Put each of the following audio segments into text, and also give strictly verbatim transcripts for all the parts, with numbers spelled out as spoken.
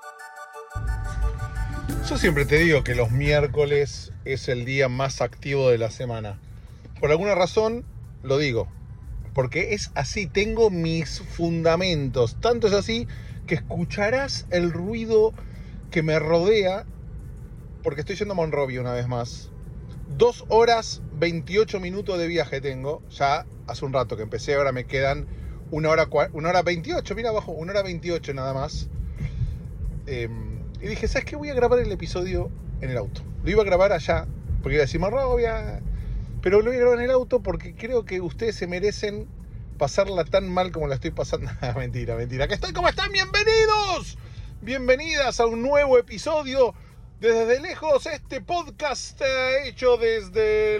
Yo siempre te digo que los miércoles es el día más activo de la semana. Por alguna razón lo digo, porque es así, tengo mis fundamentos. Tanto es así que escucharás el ruido que me rodea, porque estoy yendo a Monrovia una vez más. Dos horas veintiocho minutos de viaje tengo, ya hace un rato que empecé, ahora me quedan una hora, una hora veintiocho, mira abajo, una hora veintiocho nada más. Eh, y dije, ¿sabes qué? Voy a grabar el episodio en el auto. Lo iba a grabar allá, porque iba a decir Monrovia, pero lo voy a grabar en el auto porque creo que ustedes se merecen pasarla tan mal como la estoy pasando. mentira, mentira. ¿Qué estoy? ¿Cómo están? ¡Bienvenidos! Bienvenidas a un nuevo episodio de Desde Lejos, este podcast eh, hecho desde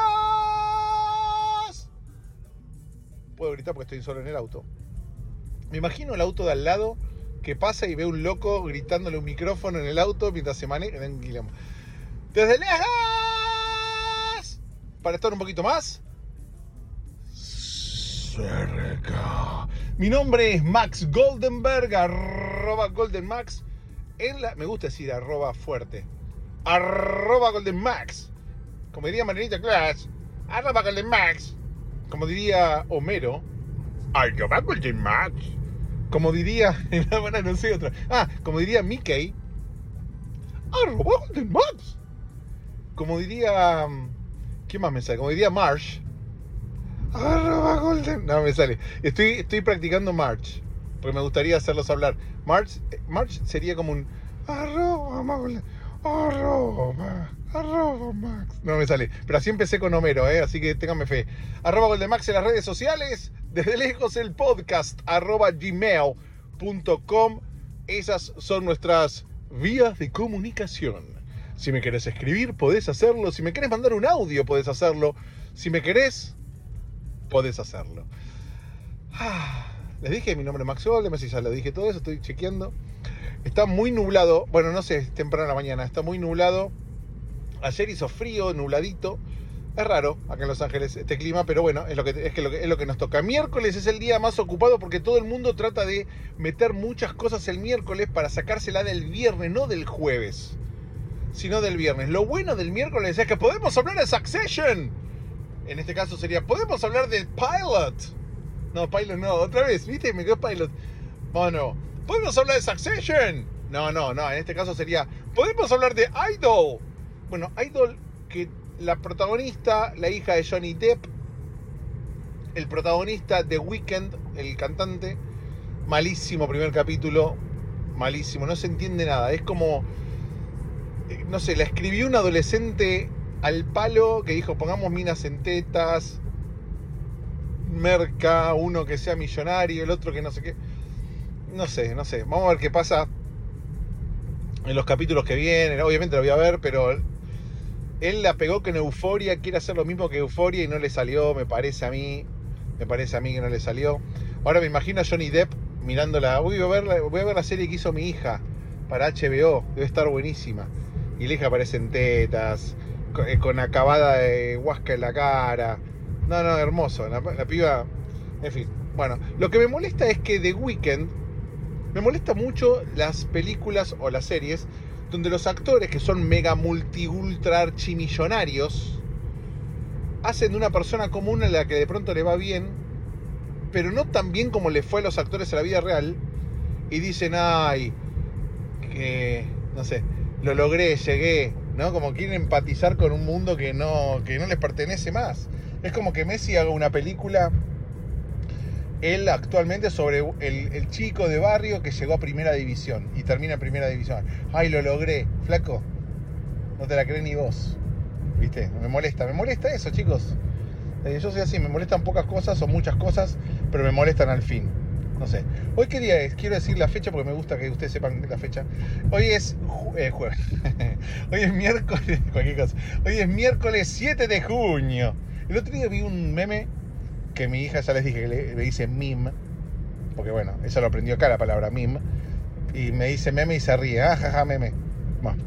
lejos. Puedo gritar porque estoy solo en el auto. Me imagino el auto de al lado que pasa y ve un loco gritándole un micrófono en el auto mientras se maneja. Desde lejos, para estar un poquito más cerca. Mi nombre es Max Goldenberg, arroba GoldenMax. En la, me gusta decir arroba fuerte, arroba GoldenMax, como diría Marianita Class, arroba GoldenMax, como diría Homero, arroba GoldenMax, como diría, bueno, no sé otra, ah, como diría Mickey, arroba GoldenMax, como diría, ¿quién más me sale? Como diría Marsh, arroba Golden, no me sale, estoy, estoy practicando March, porque me gustaría hacerlos hablar. March, March sería como un arroba, arroba, arroba Max. No me sale, pero así empecé con Homero, ¿eh? Así que ténganme fe. Arroba GoldenMax en las redes sociales, desde lejos el podcast, arroba gmail punto com. Esas son nuestras vías de comunicación. Si me querés escribir, podés hacerlo. Si me querés mandar un audio, podés hacerlo. Si me querés, podés hacerlo. Ah. Les dije mi nombre es Max Golden, si ya lo dije todo eso, estoy chequeando. Está muy nublado, bueno, no sé, es temprano en la mañana, está muy nublado. Ayer hizo frío, nubladito. Es raro acá en Los Ángeles este clima, pero bueno, es lo que, es que lo que, es lo que nos toca. Miércoles es el día más ocupado porque todo el mundo trata de meter muchas cosas el miércoles para sacársela del viernes, no del jueves, sino del viernes. Lo bueno del miércoles es que podemos hablar de Succession. En este caso sería, podemos hablar de Pilot. No, Pilot no, otra vez, ¿viste? Me quedó Pilot. Bueno, ¿podemos hablar de Succession? No, no, no, en este caso sería, ¿podemos hablar de Idol? Bueno, Idol, que la protagonista, la hija de Johnny Depp, el protagonista de Weeknd, el cantante, malísimo primer capítulo, malísimo, no se entiende nada, es como, no sé, la escribió un adolescente al palo que dijo, pongamos minas en tetas, merca, uno que sea millonario, el otro que no sé qué, no sé, no sé, vamos a ver qué pasa en los capítulos que vienen, obviamente lo voy a ver, pero él la pegó con Euphoria, quiere hacer lo mismo que Euphoria y no le salió, me parece a mí, me parece a mí que no le salió. Ahora me imagino a Johnny Depp mirándola, voy a ver la, voy a ver la serie que hizo mi hija para H B O, debe estar buenísima, y la hija aparece en tetas, con, con acabada de huasca en la cara. No, no, hermoso, la, la piba, en fin. Bueno, lo que me molesta es que The Weeknd, me molesta mucho las películas o las series donde los actores que son mega multi ultra archimillonarios hacen de una persona común a la que de pronto le va bien, pero no tan bien como le fue a los actores en la vida real, y dicen, ay, que, no sé, lo logré, llegué, ¿no? Como quieren empatizar con un mundo que no, que no les pertenece más. Es como que Messi haga una película, él actualmente, sobre el, el chico de barrio que llegó a primera división y termina en primera división. Ay, lo logré, flaco. No te la crees ni vos. ¿Viste? Me molesta, me molesta eso, chicos. Eh, yo soy así, me molestan pocas cosas o muchas cosas, pero me molestan al fin. No sé. ¿Hoy qué día es? Quiero decir la fecha porque me gusta que ustedes sepan la fecha. Hoy es eh, jueves. Hoy es miércoles, cualquier cosa. Hoy es miércoles siete de junio. El otro día vi un meme que mi hija, ya les dije que le, le dice meme, porque bueno, ella lo aprendió acá la palabra meme, y me dice meme y se ríe, ah, jaja, meme. Bueno.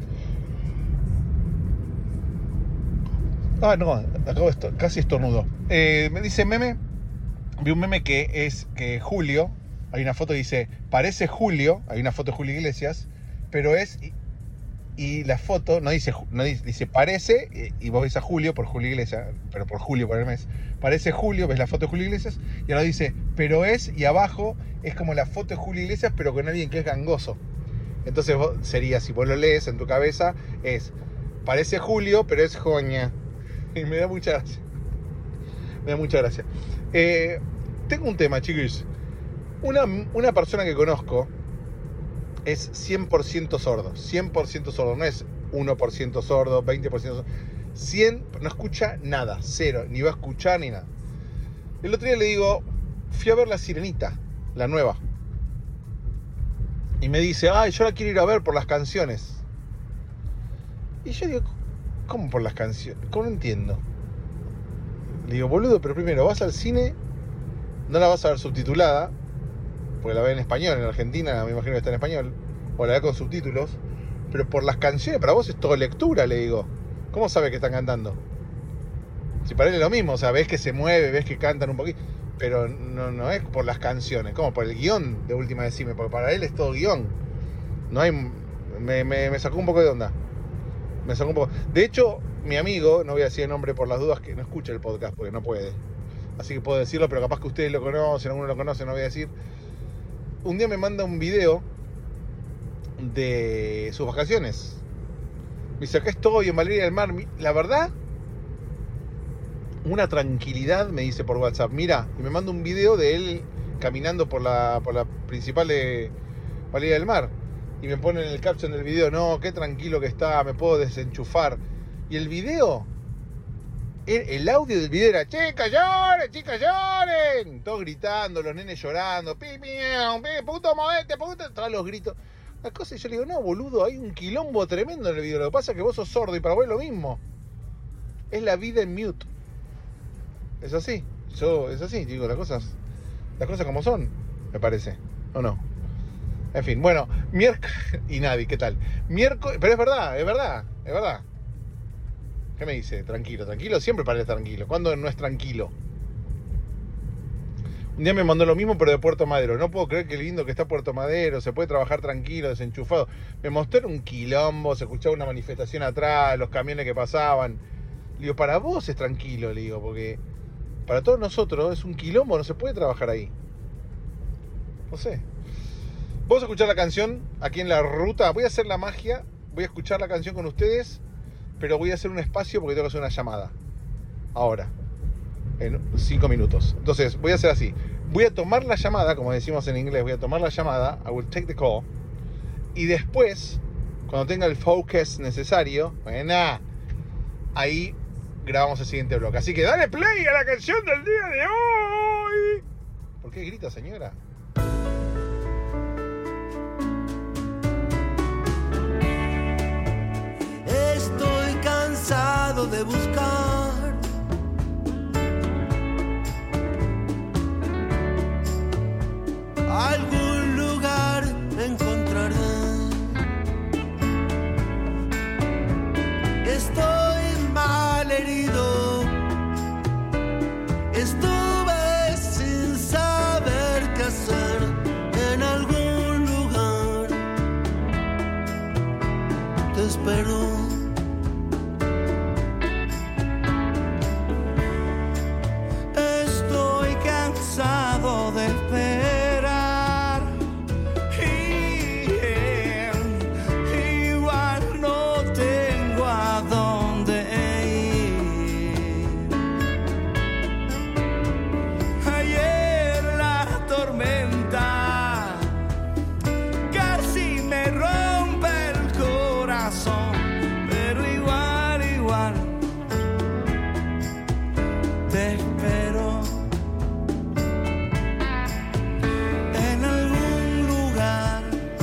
Ah, no, acabo esto, casi estornudo. Eh, me dice meme, vi un meme que es que Julio, hay una foto que dice, parece Julio, hay una foto de Julio Iglesias, pero es, y, y la foto no dice, no dice, dice parece, y, y vos ves a Julio por Julio Iglesias, pero por Julio por el mes, parece Julio, ves la foto de Julio Iglesias, y ahora dice, pero es, y abajo es como la foto de Julio Iglesias, pero con alguien que es gangoso. Entonces vos, sería, si vos lo lees en tu cabeza, es, parece Julio, pero es Joña. Y me da mucha gracia. Me da mucha gracia. Eh, tengo un tema, chicos. Una, una persona que conozco es cien por ciento sordo. cien por ciento sordo. No es uno por ciento sordo, veinte por ciento sordo. cien, no escucha nada. Cero. Ni va a escuchar ni nada. El otro día le digo, fui a ver La Sirenita, la nueva. Y me dice, ay, yo la quiero ir a ver por las canciones. Y yo digo, ¿cómo por las canciones? ¿Cómo no entiendo? Le digo, boludo, pero primero vas al cine, no la vas a ver subtitulada, porque la ve en español, en Argentina me imagino que está en español, o la ve con subtítulos, pero por las canciones, para vos es todo lectura, le digo. ¿Cómo sabes que están cantando? Si para él es lo mismo, o sea, ves que se mueve, ves que cantan un poquito, pero no, no es por las canciones, como por el guión de última decime, porque para él es todo guión. No hay... Me, me, me sacó un poco de onda. Me sacó un poco... De hecho, mi amigo, no voy a decir el nombre por las dudas, que no escucha el podcast porque no puede. Así que puedo decirlo, pero capaz que ustedes lo conocen, alguno lo conoce, no voy a decir. Un día me manda un video de sus vacaciones. Me dice, acá estoy en Valeria del Mar. La verdad, una tranquilidad, me dice por WhatsApp. Mira, y me manda un video de él caminando por la, por la principal de Valeria del Mar. Y me pone en el caption del video, no, qué tranquilo que está, me puedo desenchufar. Y el video, el, el audio del video era, chicas lloren, chicas lloren. Todos gritando, los nenes llorando, pi, pi, pi, puto movete, puto, todos los gritos. Las cosas, y yo le digo, no, boludo, hay un quilombo tremendo en el video. Lo que pasa es que vos sos sordo y para vos es lo mismo. Es la vida en mute. Es así. Yo, es así, digo, las cosas, las cosas como son, me parece. ¿O no? En fin, bueno, miércoles... Y Navi, ¿qué tal? Miércoles... Pero es verdad, es verdad, es verdad. ¿Qué me dice? Tranquilo, tranquilo, siempre parece tranquilo. ¿Cuándo no es tranquilo? Un día me mandó lo mismo, pero de Puerto Madero. No puedo creer qué lindo que está Puerto Madero. Se puede trabajar tranquilo, desenchufado. Me mostró un quilombo, se escuchaba una manifestación atrás, los camiones que pasaban. Le digo, para vos es tranquilo, le digo, porque para todos nosotros es un quilombo, no se puede trabajar ahí. No sé. Vamos a escuchar la canción aquí en la ruta. Voy a hacer la magia, voy a escuchar la canción con ustedes, pero voy a hacer un espacio porque tengo que hacer una llamada. Ahora. En cinco minutos. Entonces, voy a hacer así. Voy a tomar la llamada, como decimos en inglés, voy a tomar la llamada, I will take the call, y después, cuando tenga el focus necesario, bueno, ahí grabamos el siguiente bloque. Así que dale play a la canción del día de hoy. ¿Por qué grita, señora? Estoy cansado de buscar algún lugar, encontraré. Estoy mal herido, estuve sin saber qué hacer en algún lugar. Te espero. Estoy cansado de esperar. Y, eh, igual no tengo a dónde ir. Ayer la tormenta casi me rompe el corazón, pero igual, igual te espero. En algún lugar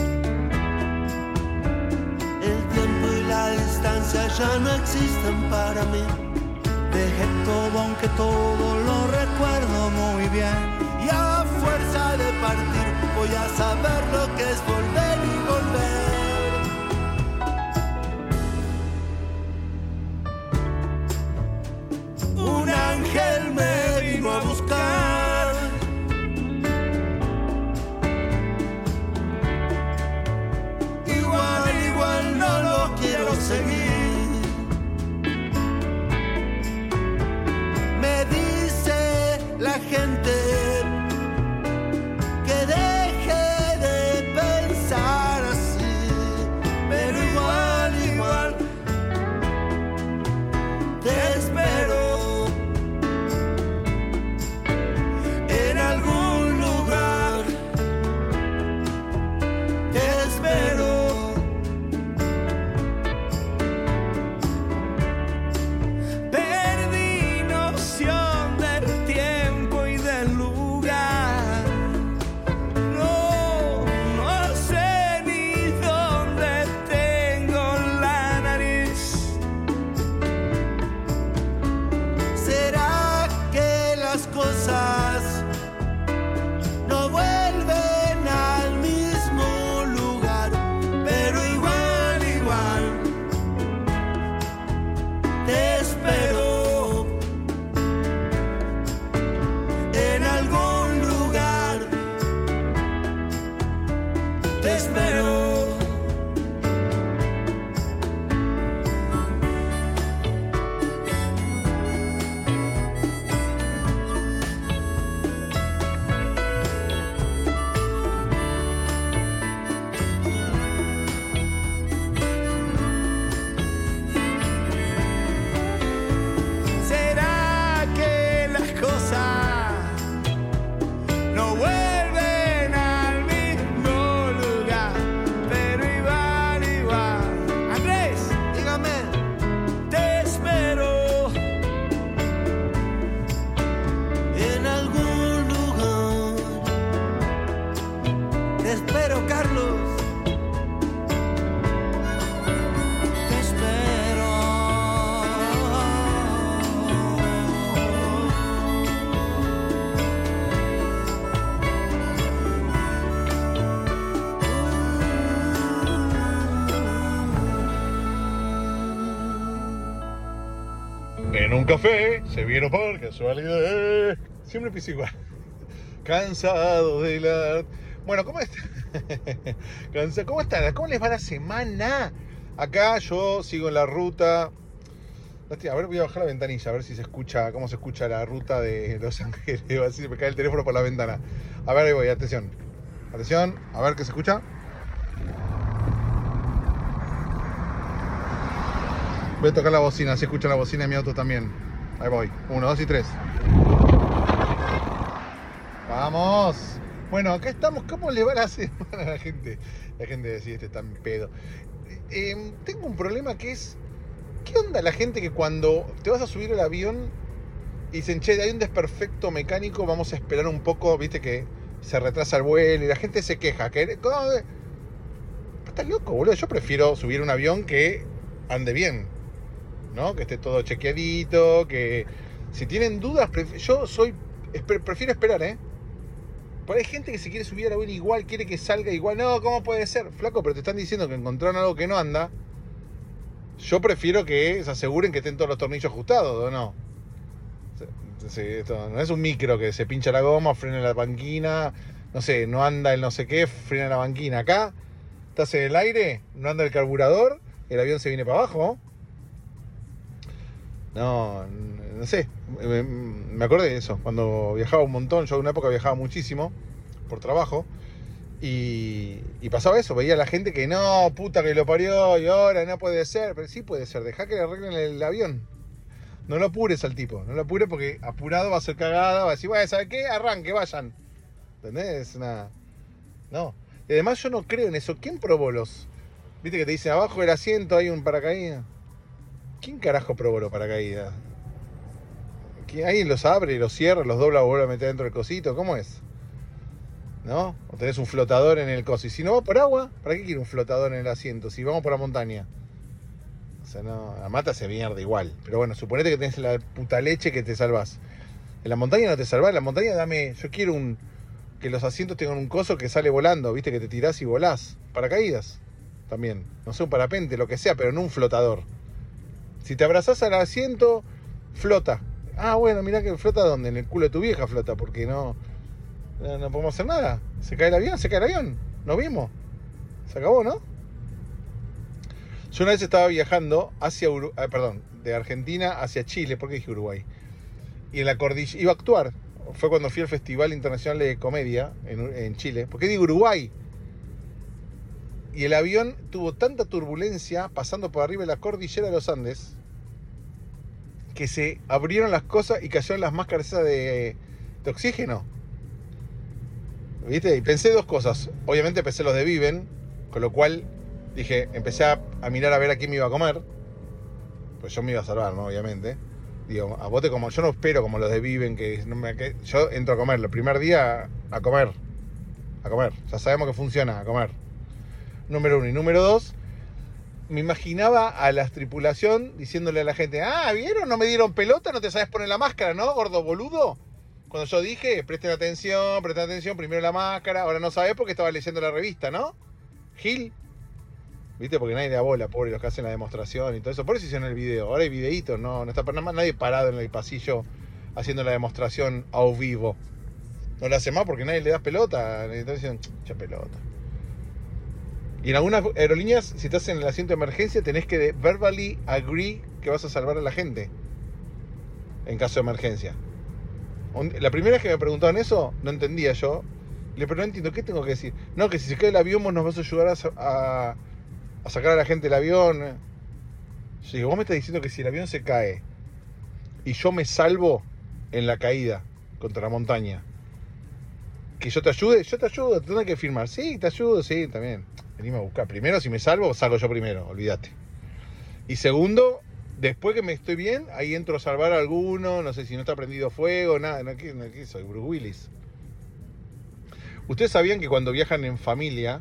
el tiempo y la distancia ya no existen para mí. Dejé todo aunque todo lo recuerdo muy bien. Y a fuerza de partir voy a saber lo que es volver y volver. Un ángel me vino a buscar En un café se vieron por casualidad. Siempre empiezo igual. Cansado de la... Bueno, ¿cómo está? Cansa... ¿Cómo están? ¿Cómo les va la semana? Acá yo sigo en la ruta. A ver, voy a bajar la ventanilla, a ver si se escucha, cómo se escucha la ruta de Los Ángeles. Así se me cae el teléfono por la ventana. A ver, ahí voy, atención. Atención, a ver qué se escucha. Voy a tocar la bocina, así escuchan la bocina de mi auto también. Ahí voy, uno, dos y tres. ¡Vamos! Bueno, acá estamos. ¿Cómo le va la semana a la gente? La gente decide, este está en pedo. Eh, tengo un problema que es... ¿Qué onda la gente que cuando te vas a subir al avión y dicen, che, hay un desperfecto mecánico, vamos a esperar un poco, viste que se retrasa el vuelo y la gente se queja? Que, ¿cómo? Estás loco, boludo. Yo prefiero subir un avión que ande bien, ¿no? Que esté todo chequeadito, que si tienen dudas, pref- yo soy prefiero esperar, ¿eh? Pero hay gente que se quiere subir al avión igual, quiere que salga igual. No, ¿cómo puede ser? Flaco, pero te están diciendo que encontraron algo que no anda. Yo prefiero que se aseguren que estén todos los tornillos ajustados, ¿o no? Sí, esto no es un micro que se pincha la goma, frena la banquina, no sé, no anda el no sé qué, frena la banquina. Acá estás en el aire, no anda el carburador, el avión se viene para abajo. No, no sé, me, me acordé de eso, cuando viajaba un montón. Yo en una época viajaba muchísimo por trabajo. Y, y pasaba eso, veía a la gente que no, puta que lo parió y ahora no puede ser. Pero sí puede ser, dejá que le arreglen el avión. No lo apures al tipo, no lo apures porque apurado va a ser cagada, va a decir, bueno, ¿sabes qué? Arranque, vayan. ¿Entendés? Es una... No. Y además yo no creo en eso. ¿Quién probó los? ¿Viste que te dice abajo del asiento hay un paracaídas? ¿Quién carajo probó los paracaídas? ¿Alguien los abre, los cierra, los dobla o vuelve a meter dentro del cosito? ¿Cómo es? ¿No? O tenés un flotador en el coso. Y si no va por agua, ¿para qué quiere un flotador en el asiento? Si vamos por la montaña. O sea, no, la mata se mierda igual. Pero bueno, suponete que tenés la puta leche que te salvás. En la montaña no te salvás. En la montaña dame... Yo quiero un... que los asientos tengan un coso que sale volando. ¿Viste? Que te tirás y volás. Paracaídas. También. No sé, un parapente, lo que sea, pero no un flotador. Si te abrazás al asiento, flota. Ah, bueno, mirá que flota ¿dónde? En el culo de tu vieja flota, porque no... No, no podemos hacer nada. Se cae el avión, se cae el avión. Nos vimos. Se acabó, ¿no? Yo una vez estaba viajando hacia Uruguay, eh, perdón, de Argentina hacia Chile, ¿por qué dije Uruguay? Y en la cordillera, iba a actuar. Fue cuando fui al Festival Internacional de Comedia en, en Chile. ¿Por qué digo Uruguay? Y el avión tuvo tanta turbulencia pasando por arriba de la cordillera de los Andes que se abrieron las cosas y cayeron las máscaras de, de oxígeno. ¿Viste? Y pensé dos cosas. Obviamente pensé los de Viven, con lo cual dije, empecé a, a mirar a ver a quién me iba a comer. Pues yo me iba a salvar, ¿no? Obviamente. Digo, a bote como... Yo no espero como los de Viven, que, no me, que yo entro a comer. El primer día a comer. A comer. Ya sabemos que funciona, a comer. Número uno. Y número dos, me imaginaba a la tripulación diciéndole a la gente, ah, ¿vieron? No me dieron pelota, no te sabes poner la máscara, ¿no, gordo boludo? Cuando yo dije, presten atención, presten atención, primero la máscara, ahora no sabés porque estaba leyendo la revista, ¿no? Gil. ¿Viste? Porque nadie le da bola, pobre, los que hacen la demostración y todo eso. Por eso hicieron el video. Ahora hay videitos, no, no está para nada, nadie parado en el pasillo haciendo la demostración a vivo. No lo hace más porque nadie le da pelota. Le están diciendo, che, pelota. Y en algunas aerolíneas, si estás en el asiento de emergencia, tenés que verbally agree que vas a salvar a la gente en caso de emergencia. La primera vez que me preguntaban eso, no entendía yo. Le pero no entiendo, ¿qué tengo que decir? No, que si se cae el avión vos nos vas a ayudar a, a, a sacar a la gente del avión. Yo digo, vos me estás diciendo que si el avión se cae y yo me salvo en la caída contra la montaña, que yo te ayude, yo te ayudo, te tengo que firmar. Sí, te ayudo, sí, también. Venime a buscar. Primero, si me salvo, salgo yo primero, olvídate. Y segundo... Después que me estoy bien, ahí entro a salvar a alguno, no sé si no está prendido fuego, nada, no, ¿qué, no, ¿qué soy? Bruce Willis. ¿Ustedes sabían que cuando viajan en familia,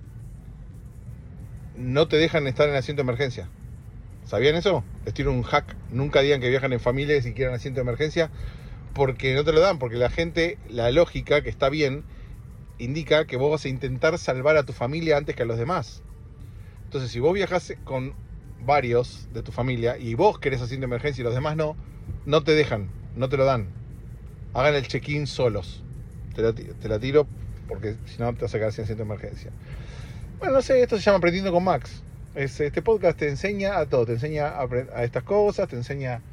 no te dejan estar en asiento de emergencia? ¿Sabían eso? Les tiro un hack, nunca digan que viajan en familia si quieren asiento de emergencia, porque no te lo dan, porque la gente, la lógica, que está bien, indica que vos vas a intentar salvar a tu familia antes que a los demás. Entonces, si vos viajás con varios de tu familia y vos querés asiento de emergencia y los demás no, no te dejan, no te lo dan. Hagan el check-in solos. Te la, te la tiro porque si no te vas a quedar sin asiento de emergencia. Bueno, no sé, esto se llama Aprendiendo con Max. Es, este podcast te enseña a todo, te enseña a, a estas cosas, te enseña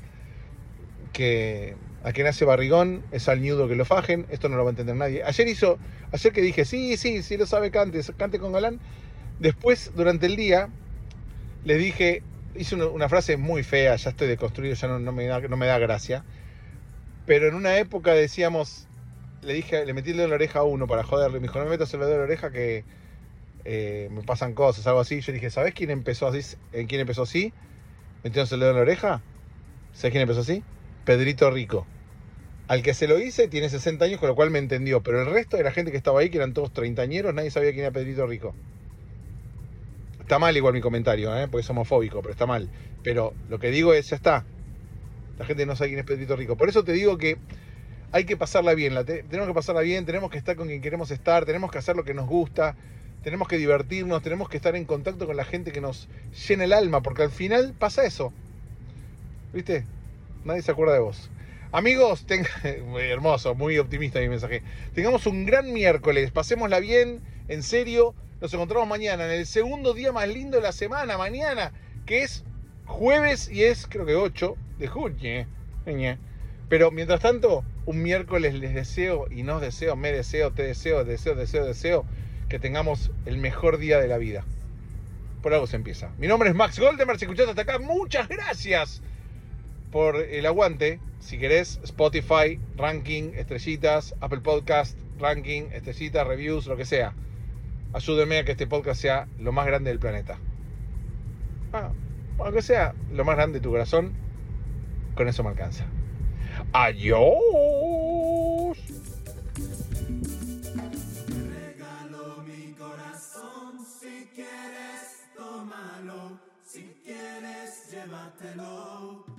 que a quien hace barrigón es al ñudo que lo fajen. Esto no lo va a entender nadie. Ayer hizo, ayer que dije, sí, sí, sí lo sabe Cante, Cante con Galán. Después, durante el día, le dije, hice una, una frase muy fea, ya estoy deconstruido, ya no, no, me da, no me da gracia. Pero en una época decíamos, le dije, le metí el dedo en la oreja a uno para joderle. Me dijo, no me metas el dedo en la oreja que eh, me pasan cosas, algo así. Yo dije, ¿sabés quién empezó así? ¿En quién empezó así? Metiéndose el dedo en la oreja. ¿Sabés quién empezó así? Pedrito Rico. Al que se lo hice tiene sesenta años, con lo cual me entendió. Pero el resto de la gente que estaba ahí, que eran todos treintañeros, nadie sabía quién era Pedrito Rico. Está mal igual mi comentario, ¿eh? Porque es homofóbico, pero está mal. Pero lo que digo es, ya está. La gente no sabe quién es Pedrito Rico. Por eso te digo que hay que pasarla bien. La te- tenemos que pasarla bien, tenemos que estar con quien queremos estar, tenemos que hacer lo que nos gusta, tenemos que divertirnos, tenemos que estar en contacto con la gente que nos llena el alma, porque al final pasa eso. ¿Viste? Nadie se acuerda de vos. Amigos, ten... muy hermoso, muy optimista mi mensaje. Tengamos un gran miércoles, pasémosla bien, en serio. Nos encontramos mañana, en el segundo día más lindo de la semana, mañana, que es jueves y es, creo que ocho de junio. Pero mientras tanto, un miércoles les deseo, y nos deseo, me deseo, te deseo, deseo, deseo, deseo, que tengamos el mejor día de la vida. Por algo se empieza. Mi nombre es Max Goldenberg, si escuchaste hasta acá, muchas gracias por el aguante. Si querés, Spotify, ranking, estrellitas, Apple Podcast, ranking, estrellitas, reviews, lo que sea. Ayúdenme a que este podcast sea lo más grande del planeta. Ah, aunque sea lo más grande de tu corazón, con eso me alcanza. Adiós. Regalo mi corazón, si quieres tómalo, si quieres llévatelo.